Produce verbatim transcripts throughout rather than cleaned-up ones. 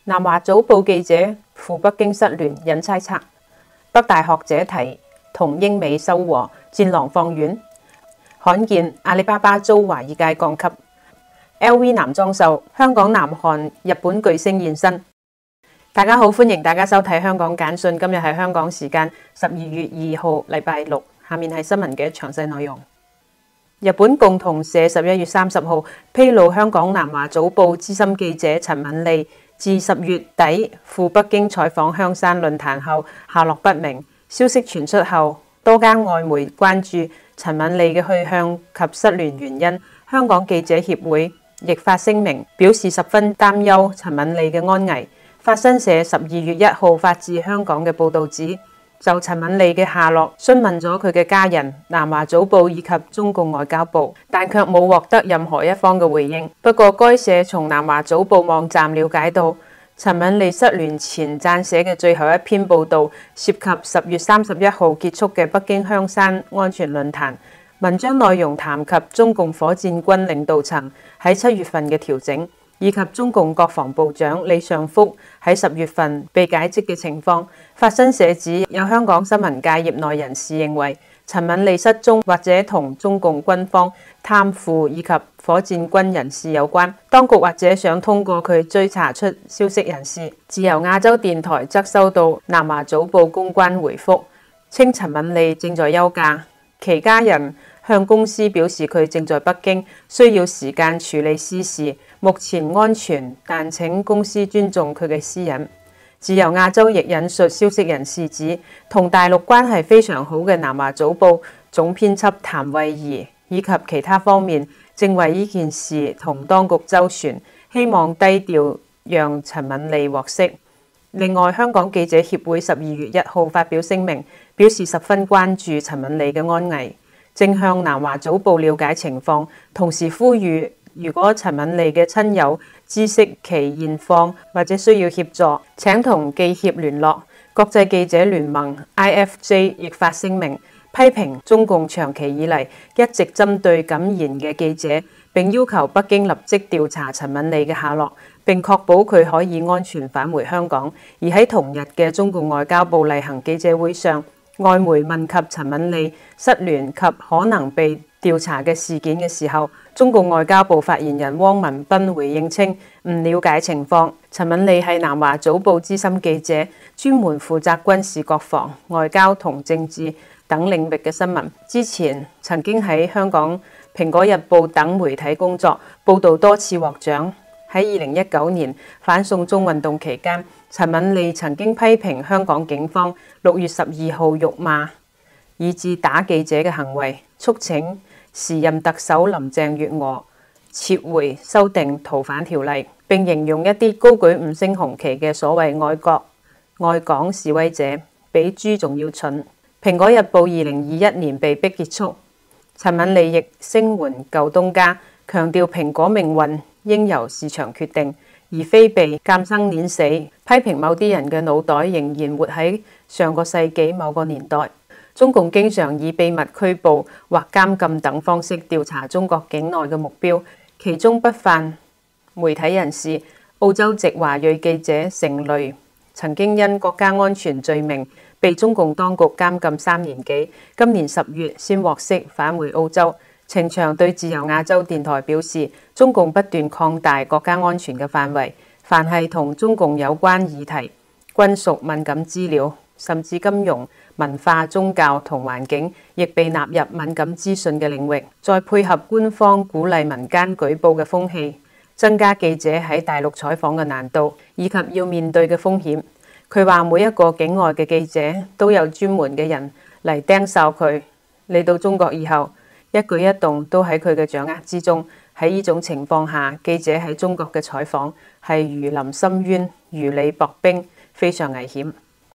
南華早報記者赴北京失聯引猜測，北大學者提同英美修和，戰狼放軟。罕見阿里巴巴遭華爾街降級。L V 男裝秀，香港、南韓、日本巨星現身。大家好，歡迎大家收睇香港簡訊。今日係香港時間十二月二號，禮拜六。下面係新聞嘅詳細內容。日本共同社十一月三十號披露，香港南華早報資深記者陳敏莉自十月底赴北京採訪香山論壇後下落不明。消息傳出後，多間外媒關注陳敏莉嘅去向及失聯原因。香港記者協會亦發聲明表示十分擔憂陳敏莉嘅安危。法新社十二月一號發自香港嘅報導指，就陳敏莉嘅下落詢問咗佢嘅家人、南華早報以及中共外交部，但卻冇獲得任何一方嘅回應。不過該社從南華早報網站了解到，陳敏莉失聯前撰寫嘅最後一篇報導涉及十月三十一號結束嘅北京香山安全論壇，文章內容談及中共火箭軍領導層喺七月份嘅調整，以及中共國防部長李尚福喺十月份被解職嘅情況。法新社指，有香港新聞界業內人士認為，陳敏莉失蹤或者同中共軍方貪腐以及火箭軍人士有關，當局或者想通過佢追查出消息人士。自由亞洲電台則收到南華早報公關回覆，稱陳敏莉正在休假，其家人向公司表示佢正在北京，需要時間處理私事，目前安全，但請公司尊重佢嘅私隱。自由亞洲亦引述消息人士指，同大陸關係非常好嘅南華早報總編輯譚慧儀以及其他方面正為呢件事同當局周旋，希望低調讓陳敏莉獲釋。另外，香港記者協會十二月一號發表聲明，表示十分關注陳敏莉嘅安危，正向南華早報了解情況，同時呼籲如果陳敏莉嘅親友知悉其現況或者需要協助，請同記協聯絡。國際記者聯盟 I F J 亦發聲明，批評中共長期以嚟一直針對敢言嘅記者，並要求北京立即調查陳敏莉嘅下落，並確保佢可以安全返回香港。而喺同日嘅中共外交部例行記者會上，外媒問及陳敏莉失聯及可能被調查嘅事件嘅時候，中共外交部發言人汪文斌回應稱唔了解情況。陳敏莉係南華早報資深記者，專門負責軍事、國防、外交同政治等領域嘅新聞。之前曾經喺香港《蘋果日報》等媒體工作，報導多次獲獎。喺二零一九年反送中運動期間，陳敏莉曾經批評香港警方六月十二號辱罵以致打記者嘅行為，促請時任特首林鄭月娥撤回修訂逃犯條例，並形容一啲高舉五星紅旗嘅所謂愛國愛港示威者比豬仲要蠢。蘋果日報二零二一年被逼結束，陳敏莉亦聲援舊東家，強調蘋果命運應由市場決定，而非被監生碾死，批評某啲人嘅腦袋仍然活喺上個世紀某個年代。中共經常以秘密拘捕或監禁等方式調查中國境內嘅目標，其中不乏媒體人士。澳洲籍華裔記者成蕾曾經因國家安全罪名被中共當局監禁三年幾，今年十月先獲釋返回澳洲。程翔對自由亞洲電台表示，中共不斷擴大國家安全嘅範圍，凡係同中共有關議題、均屬敏感資料，甚至金融、文化、宗教同環境亦被納入敏感資訊嘅領域。再配合官方鼓勵民間舉報嘅風氣，增加記者喺大陸採訪嘅難度以及要面對嘅風險。佢話每一個境外嘅記者都有專門嘅人嚟盯梢佢，嚟到中國以後，一舉一動都喺佢嘅掌握之中。喺呢種情況下，記者喺中國嘅採訪係如臨深淵、如履薄冰，非常危險。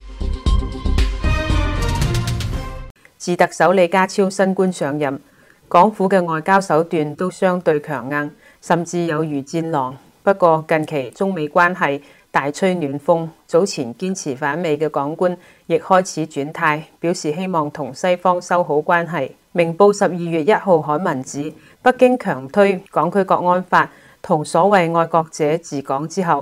自特首李家超新官上任，港府嘅外交手段都相對強硬，甚至有如戰狼。不過近期中美關係大吹暖風，早前堅持反美嘅港官亦開始轉態，表示希望同西方修好關係。明報十二月一號刊文指，北京強推港區國安法同所謂愛國者治港之後，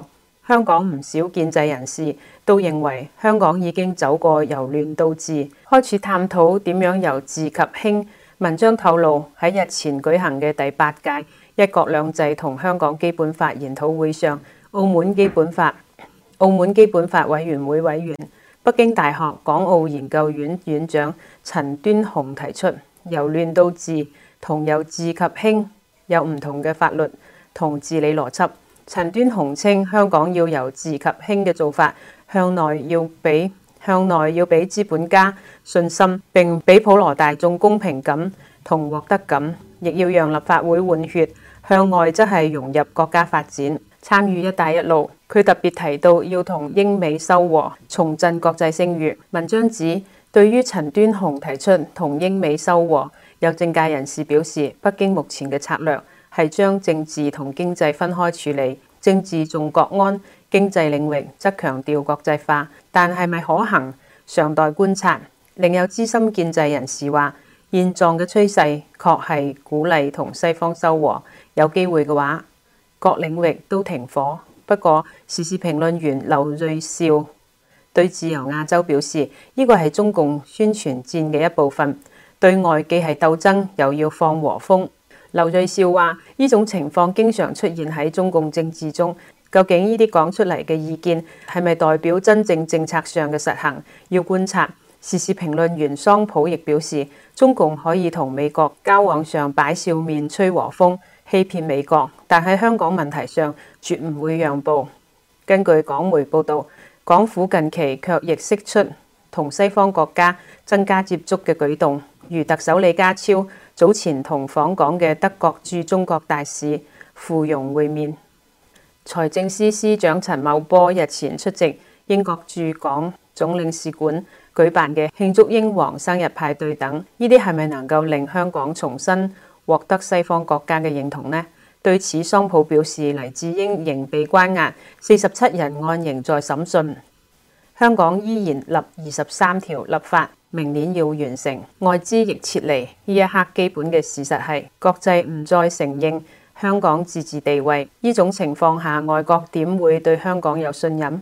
香港唔少建制人士都認為香港已經走過由亂到治，開始探討點樣由治及興。文章透露喺日前舉行嘅第八屆一國兩制同香港基本法研討會上，澳門基本法澳門基本法委員會委員、北京大學港澳研究院院長陳端雄提出，由亂到治同由治及興有唔同嘅法律同治理邏輯。陳端雄稱，香港要由治及興嘅做法，向內要俾向內要俾資本家信心，並俾普羅大眾公平感同獲得感，亦要讓立法會換血；向外則係融入國家發展，參與一帶一路。佢特別提到要同英美修和，重振國際聲譽。文章指，對於陳端雄提出同英美修和，有政界人士表示，北京目前嘅策略係將政治同經濟分開處理，政治重國安，經濟領域則強調國際化，但係咪可行，尚待觀察。另有資深建制人士話，現狀嘅趨勢確係鼓勵同西方修和，有機會嘅話，各領域都停火。不過，時事評論員劉銳紹對自由亞洲表示，呢個係中共宣傳戰嘅一部分，對外既係鬥爭，又要放和風。劉銳紹話：呢種情況經常出現喺中共政治中，究竟呢啲講出嚟嘅意見係咪代表真正政策上嘅實行？要觀察。時事評論員桑普亦表示，中共可以同美國交往上擺笑面、吹和風、欺騙美國，但喺香港問題上絕唔會讓步。根據港媒報導，港府近期卻亦釋出同西方國家增加接觸嘅舉動，如特首李家超早前同訪港嘅德國駐中國大使傅容會面，財政司司長陳茂波日前出席英國駐港總領事館舉辦嘅慶祝英皇生日派對等，呢啲係咪能夠令香港重新獲得西方國家嘅認同呢？對此，桑普表示，黎智英仍被關押，四十七人案仍在審訊。香港依然立二十三條立法，明年要完成，外資亦撤離。呢一刻基本嘅事實係國際唔再承認香港自治地位，呢種情況下，外國點會對香港有信任？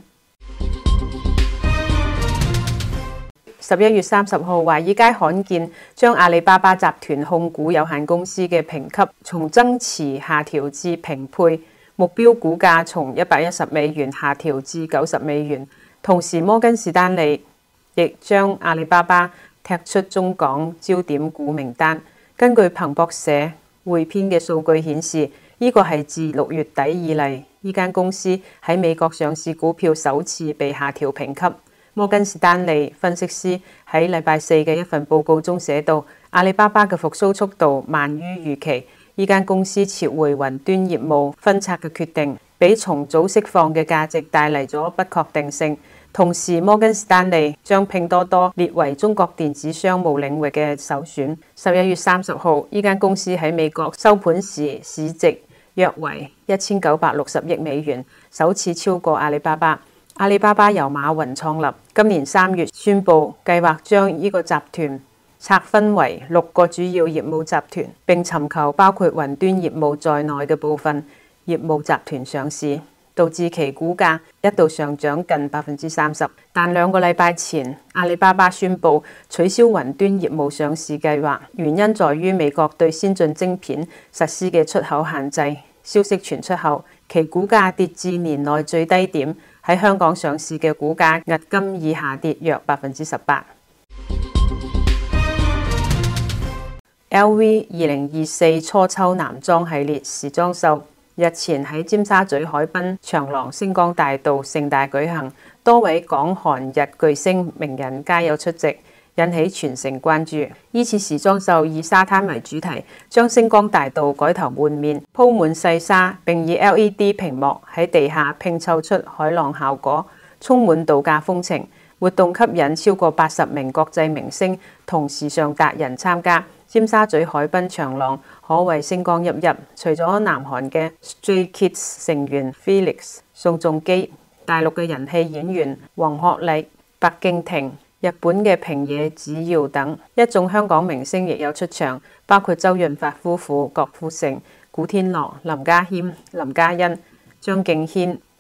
十一月三十號，華爾街罕見將阿里巴巴集團控股有限公司嘅評級從增持下調至平配，目標股價從一百一十美元下調至九十美元。同時，摩根士丹利亦將阿里巴巴踢出中港焦點股名單。根據彭博社匯編嘅數據顯示，呢個係自六月底以嚟，呢間公司喺美國上市股票首次被下調評級。摩根士丹利分析師喺禮拜四嘅一份報告中寫道，阿里巴巴嘅復甦速度慢於預期，呢間公司撤回雲端業務分拆嘅決定，俾重組釋放嘅價值帶嚟咗不確定性。同時，摩根士丹利將拼多多列為中國電子商務領域嘅首選。十一月三十號，呢間公司喺美國收盤時市值約為一千九百六十億美元，首次超過阿里巴巴。阿里巴巴由馬雲創立，今年三月宣布計劃將呢個集團拆分為六個主要業務集團，並尋求包括雲端業務在內嘅部分業務集團上市，導致其股價一度上漲近百分之三十。但兩個禮拜前，阿里巴巴宣布取消雲端業務上市計劃，原因在於美國對先進晶片實施嘅出口限制。消息傳出後，其股價跌至年內最低點。喺香港上市嘅股價日今已下跌約百分之十八。L V 二零二四初秋男裝系列時裝秀日前喺尖沙咀海濱長廊星光大道盛大舉行，多位港韓日巨星名人皆有出席，引起全城關注。呢次時裝秀以沙灘為主題，將星光大道改頭換面，鋪滿細沙，並以 L E D 屏幕喺地下拼湊出海浪效果，充滿度假風情。活動吸引超過八十名國際明星同時尚達人參加。尖沙咀海濱長廊可謂星光熠熠，除咗南韓嘅 Stray Kids 成員 Felix、宋仲基，大陸嘅人氣演員黃學歷、白敬亭，日本嘅平野紫耀等一眾香港明星亦有出場，包括周潤發夫婦、郭富城、古天樂、林家謙、林嘉欣、張敬軒、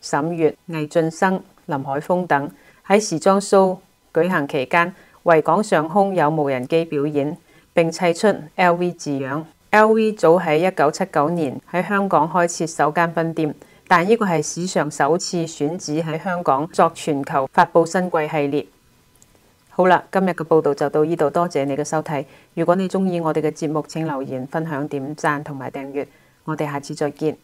沈月、魏浚笙、林海峰等喺時裝 show 舉行期間，維港上空有無人機表演，並砌出 L V 字樣。L V 早喺一九七九年喺香港開設首間分店，但呢個係史上首次選址喺香港作全球發佈新季系列。好啦，今日嘅報道就到呢度，多謝你嘅收睇。如果你鍾意我哋嘅節目，請留言、分享、點讚同埋訂閱。我哋下次再見。